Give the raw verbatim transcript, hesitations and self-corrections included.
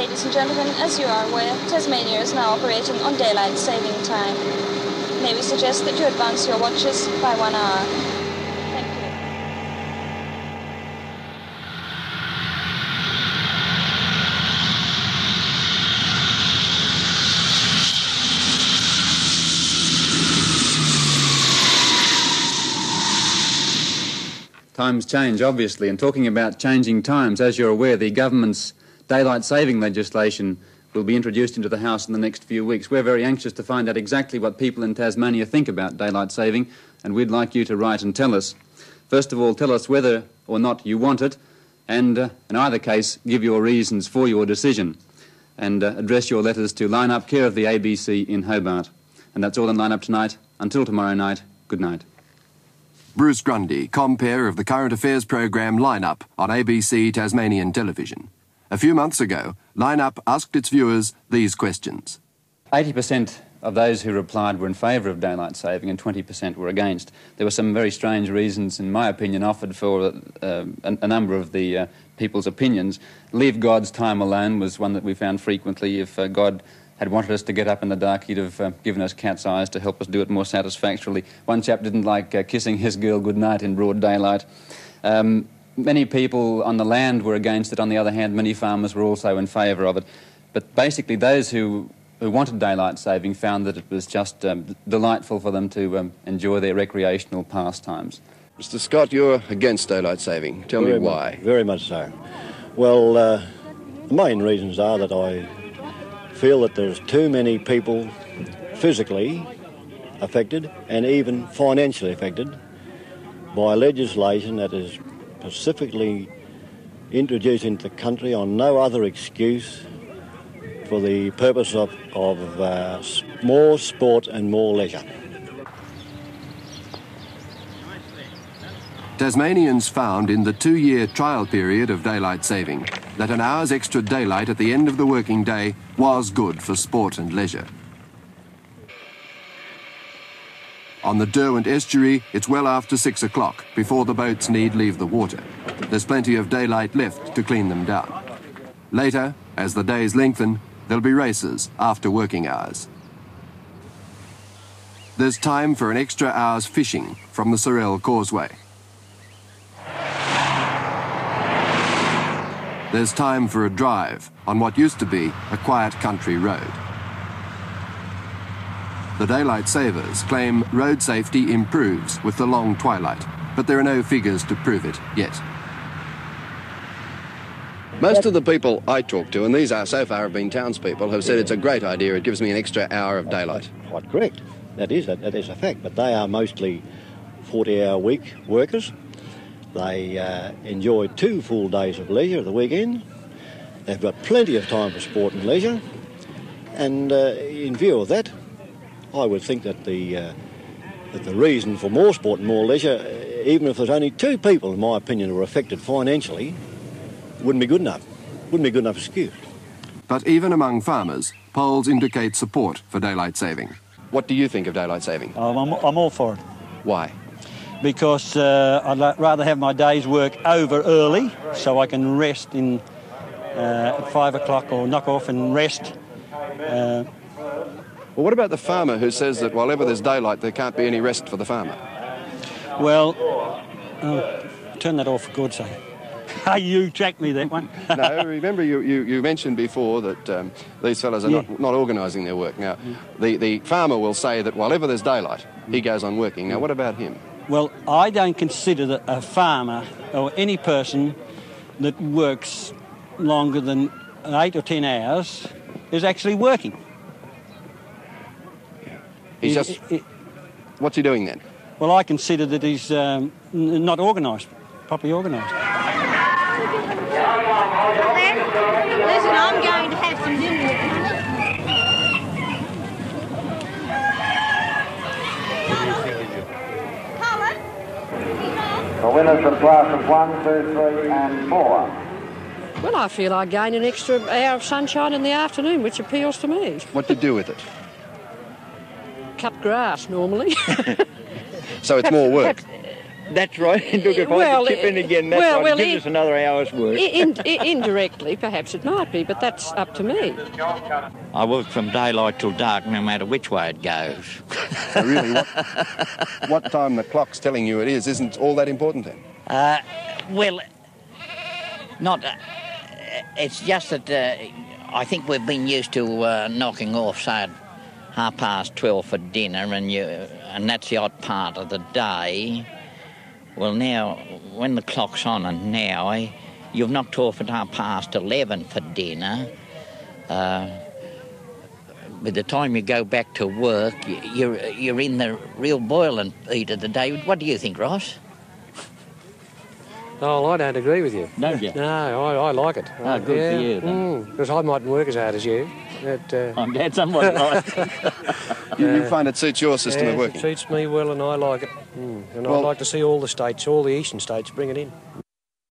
Ladies and gentlemen, as you are aware, Tasmania is now operating on daylight saving time. May we suggest that you advance your watches by one hour? Thank you. Times change, obviously, and talking about changing times, as you're aware, the government's daylight saving legislation will be introduced into the House in the next few weeks. We're very anxious to find out exactly what people in Tasmania think about daylight saving, and we'd like you to write and tell us. First of all, tell us whether or not you want it, and uh, in either case, give your reasons for your decision, and uh, address your letters to Line Up, care of the A B C in Hobart. And that's all in Line Up tonight. Until tomorrow night, good night. Bruce Grundy, compere of the current affairs programme Line Up on A B C Tasmanian Television. A few months ago, Line Up asked its viewers these questions. eighty percent of those who replied were in favour of daylight saving and twenty percent were against. There were some very strange reasons, in my opinion, offered for uh, a, a number of the uh, people's opinions. Leave God's time alone was one that we found frequently. If uh, God had wanted us to get up in the dark, he'd have uh, given us cat's eyes to help us do it more satisfactorily. One chap didn't like uh, kissing his girl goodnight in broad daylight. Um, many people on the land were against it. On the other hand, many farmers were also in favour of it. But basically those who, who wanted daylight saving found that it was just um, delightful for them to um, enjoy their recreational pastimes. Mister Scott, you're against daylight saving. Tell very me why. Much, very much so. Well, uh, the main reasons are that I feel that there's too many people physically affected and even financially affected by legislation that is specifically introduced into the country on no other excuse for the purpose of, of uh, more sport and more leisure. Tasmanians found in the two-year trial period of daylight saving that an hour's extra daylight at the end of the working day was good for sport and leisure. On the Derwent estuary, it's well after six o'clock before the boats need leave the water. There's plenty of daylight left to clean them down. Later, as the days lengthen, there'll be races after working hours. There's time for an extra hour's fishing from the Sorell Causeway. There's time for a drive on what used to be a quiet country road. The daylight savers claim road safety improves with the long twilight, but there are no figures to prove it yet. Most of the people I talk to, and these are so far have been townspeople, have said it's a great idea. It gives me an extra hour of daylight. Quite correct. That is, that, that is a fact, but they are mostly forty-hour week workers. They uh, enjoy two full days of leisure at the weekend. They've got plenty of time for sport and leisure. And uh, in view of that, I would think that the, uh, that the reason for more sport and more leisure, even if there's only two people, in my opinion, who are affected financially, wouldn't be good enough. Wouldn't be good enough excuse. But even among farmers, polls indicate support for daylight saving. What do you think of daylight saving? Um, I'm, I'm all for it. Why? Because uh, I'd la- rather have my day's work over early so I can rest in uh, at five o'clock or knock off and rest. Uh, Well, what about the farmer who says that while ever there's daylight, there can't be any rest for the farmer? well, uh, turn that off for God's sake. You tracked me, that one. No, remember you, you, you mentioned before that um, these fellas are Yeah. not, not organising their work. Now, the, the farmer will say that while ever there's daylight, he goes on working. Now, what about him? Well, I don't consider that a farmer or any person that works longer than eight or ten hours is actually working. He's It- just... it- What's he doing then? well, I consider that he's um, n- not organised, properly organised. Listen, I'm going to have some dinner with you. The winners of classes one, two, three and four. Well, I feel I gain an extra hour of sunshine in the afternoon, which appeals to me. What do you do with it? Cut grass, normally. So it's more work? Perhaps, That's right. Look, if Well, I could chip in again, that's well, right. well, Give in- us another hour's work. In, in, indirectly, perhaps it might be, but that's up to me. I work from daylight till dark, no matter which way it goes. So really, what, what time the clock's telling you it is isn't all that important then? Uh, well, not... Uh, it's just that uh, I think we've been used to uh, knocking off, say, at half past twelve for dinner, and you, and that's the odd part of the day. Well, now, when the clock's on and now, eh, you've knocked off at half past eleven for dinner. Uh, by the time you go back to work, you're, you're in the real boiling heat of the day. What do you think, Ross? Oh, I don't agree with you. Don't you? No, I, I like it. Oh, good yeah. for you, then. Because I mightn't work as hard as you. But, uh, I'm glad someone right. You, you find it suits your system yeah, of working? It suits me well and I like it. Mm. And Well- I'd like to see all the states, all the eastern states, bring it in.